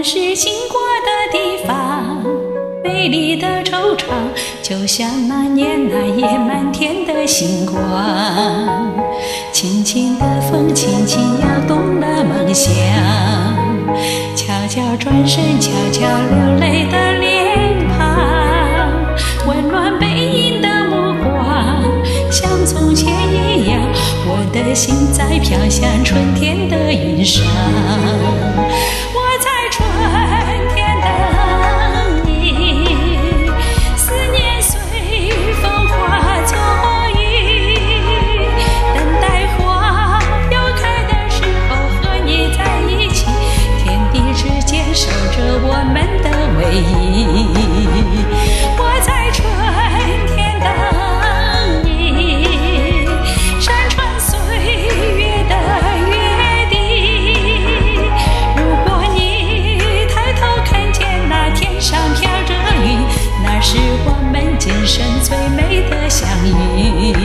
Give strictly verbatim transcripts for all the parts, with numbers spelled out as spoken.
是经过的地方，美丽的惆怅，就像那年那夜满天的星光。轻轻的风，轻轻摇动了梦想，悄悄转身，悄悄流泪的脸庞，温暖背影的目光，像从前一样，我的心在飘向春天的云上。我在春天等你，思念随风化作雨，等待花又开的时候和你在一起，天地之间守着我们的唯一。我在春天等你，山川岁月的约定。如果你抬头看见那天上飘着云，那是我们今生最美的相遇。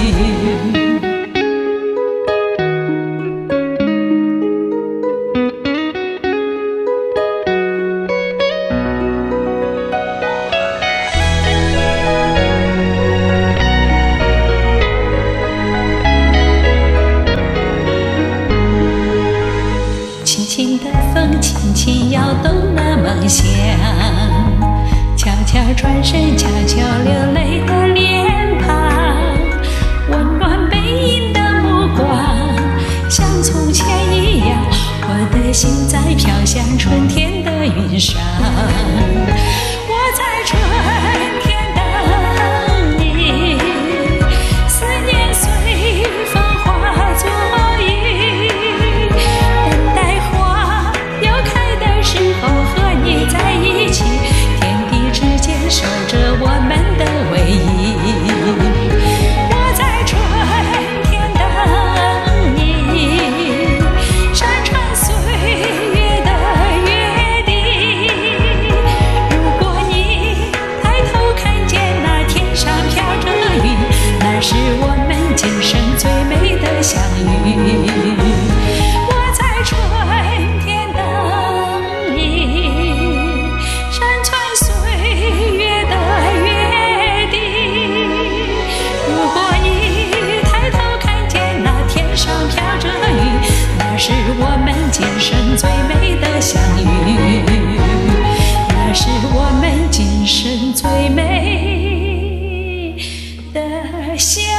轻轻的风，轻轻摇动了梦想，悄悄转身，悄悄流泪的脸庞，温暖背影的目光，像从前一样，我的心在飘向春天的云上。我在春天等你，思念随风化作雨，等待花又开的时候和你在一起，天地之间守着我们的唯一。我在春天等你，山川岁月的约定。如果你抬头看见那天上飘着云，那是我们今生最美的相遇。我在春天等你，山川岁月的约定。如果你抬头看见那天上飘着云，那是我们今生最美的相遇，那是我们今生最美的相遇。